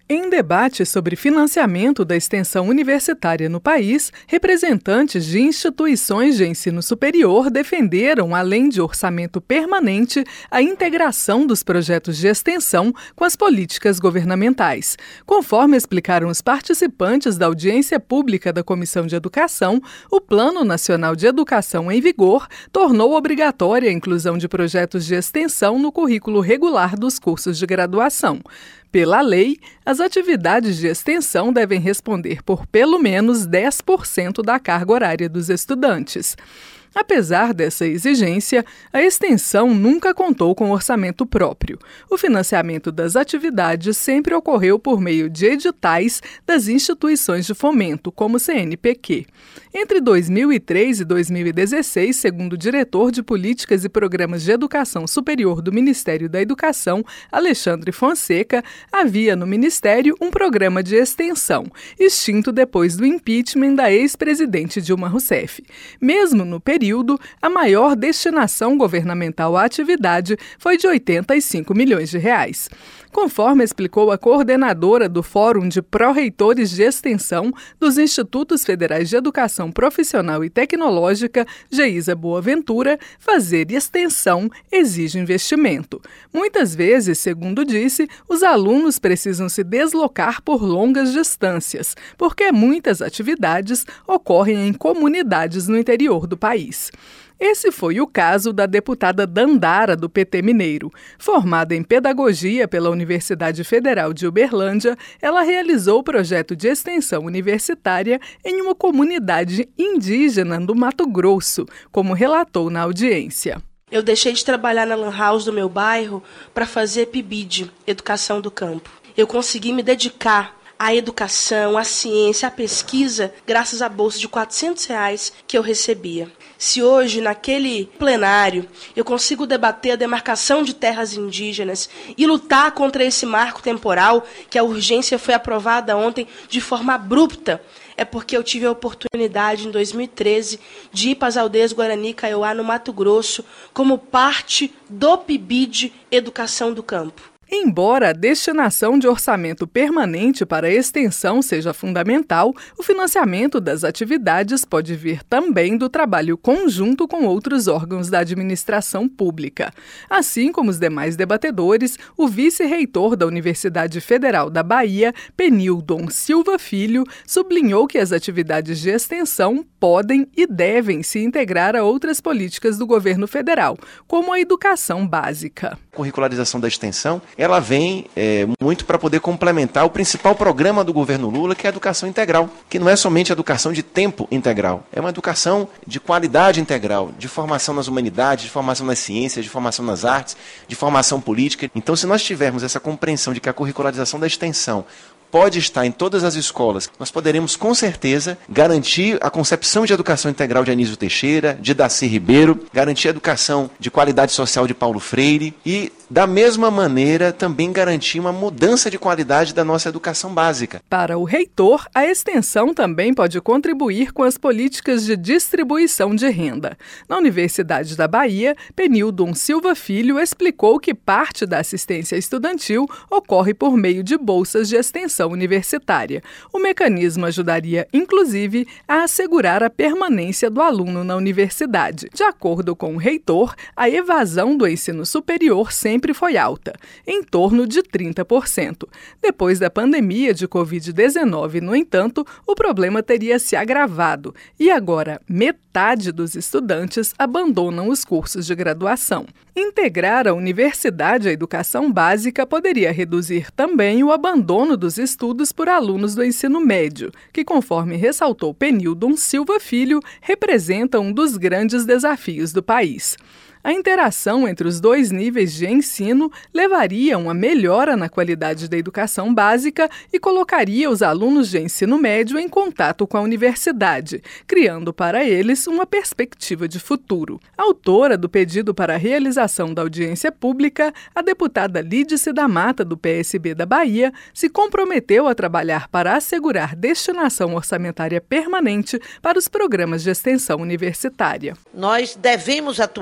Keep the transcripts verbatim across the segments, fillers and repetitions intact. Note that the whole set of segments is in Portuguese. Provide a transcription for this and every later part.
Em debate sobre financiamento da extensão universitária no país, representantes de instituições de ensino superior defenderam, além de orçamento permanente, a integração dos projetos de extensão com as políticas governamentais. Conforme explicaram os participantes da audiência pública da Comissão de Educação, o Plano Nacional de Educação em vigor tornou obrigatória a inclusão de projetos de extensão no currículo regular dos cursos de graduação. Pela lei, as atividades de extensão devem responder por pelo menos dez por cento da carga horária dos estudantes. Apesar dessa exigência, a extensão nunca contou com orçamento próprio. O financiamento das atividades sempre ocorreu por meio de editais das instituições de fomento, como o C N P Q. Entre dois mil e três e dois mil e dezesseis, segundo o diretor de Políticas e Programas de Educação Superior do Ministério da Educação, Alexandre Fonseca, havia no Ministério um programa de extensão, extinto depois do impeachment da ex-presidente Dilma Rousseff. Mesmo no período período, a maior destinação governamental à atividade foi de oitenta e cinco milhões de reais. Conforme explicou a coordenadora do Fórum de Pró-Reitores de Extensão dos Institutos Federais de Educação Profissional e Tecnológica, Geisa Boaventura, fazer extensão exige investimento. Muitas vezes, segundo disse, os alunos precisam se deslocar por longas distâncias, porque muitas atividades ocorrem em comunidades no interior do país. Esse foi o caso da deputada Dandara, do P T mineiro. Formada em Pedagogia pela Universidade Federal de Uberlândia, ela realizou o projeto de extensão universitária em uma comunidade indígena do Mato Grosso, como relatou na audiência. Eu deixei de trabalhar na Lan House do meu bairro para fazer P I B I D, Educação do Campo. Eu consegui me dedicar à educação, à ciência, à pesquisa, graças à bolsa de quatrocentos reais que eu recebia. Se hoje, naquele plenário, eu consigo debater a demarcação de terras indígenas e lutar contra esse marco temporal, que a urgência foi aprovada ontem de forma abrupta, é porque eu tive a oportunidade, em dois mil e treze, de ir para as aldeias Guarani Kaiowá, no Mato Grosso, como parte do P I B I D Educação do Campo. Embora a destinação de orçamento permanente para a extensão seja fundamental, o financiamento das atividades pode vir também do trabalho conjunto com outros órgãos da administração pública. Assim como os demais debatedores, o vice-reitor da Universidade Federal da Bahia, Penildon Silva Filho, sublinhou que as atividades de extensão podem e devem se integrar a outras políticas do governo federal, como a educação básica. A curricularização da extensão, ela vem é, muito para poder complementar o principal programa do governo Lula, que é a educação integral, que não é somente a educação de tempo integral, é uma educação de qualidade integral, de formação nas humanidades, de formação nas ciências, de formação nas artes, de formação política. Então, se nós tivermos essa compreensão de que a curricularização da extensão pode estar em todas as escolas, nós poderemos, com certeza, garantir a concepção de educação integral de Anísio Teixeira, de Darcy Ribeiro, garantir a educação de qualidade social de Paulo Freire e, da mesma maneira, também garantir uma mudança de qualidade da nossa educação básica. Para o reitor, a extensão também pode contribuir com as políticas de distribuição de renda. Na Universidade da Bahia, Penildon Silva Filho explicou que parte da assistência estudantil ocorre por meio de bolsas de extensão universitária. O mecanismo ajudaria, inclusive, a assegurar a permanência do aluno na universidade. De acordo com o reitor, a evasão do ensino superior sempre foi alta, em torno de trinta por cento. Depois da pandemia de covid dezenove, no entanto, o problema teria se agravado e agora metade dos estudantes abandonam os cursos de graduação. Integrar a universidade à educação básica poderia reduzir também o abandono dos estudos por alunos do ensino médio, que, conforme ressaltou Penildon Silva Filho, representa um dos grandes desafios do país. A interação entre os dois níveis de ensino levaria a uma melhora na qualidade da educação básica e colocaria os alunos de ensino médio em contato com a universidade, criando para eles uma perspectiva de futuro. Autora do pedido para a realização da audiência pública, a deputada Lídice da Mata, do P S B da Bahia, se comprometeu a trabalhar para assegurar destinação orçamentária permanente para os programas de extensão universitária. Nós devemos atuar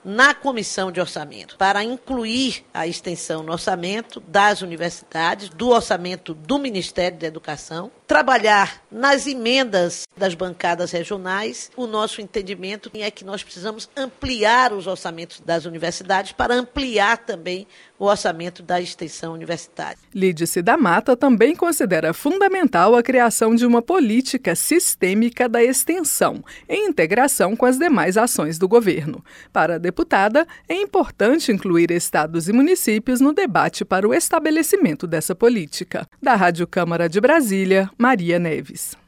na Comissão de Orçamento para incluir a extensão no orçamento das universidades, do orçamento do Ministério da Educação, trabalhar nas emendas das bancadas regionais. O nosso entendimento é que nós precisamos ampliar os orçamentos das universidades para ampliar também o orçamento da extensão universitária. Lídice da Mata também considera fundamental a criação de uma política sistêmica da extensão, em integração com as demais ações do governo. Para a deputada, é importante incluir estados e municípios no debate para o estabelecimento dessa política. Da Rádio Câmara de Brasília, Maria Neves.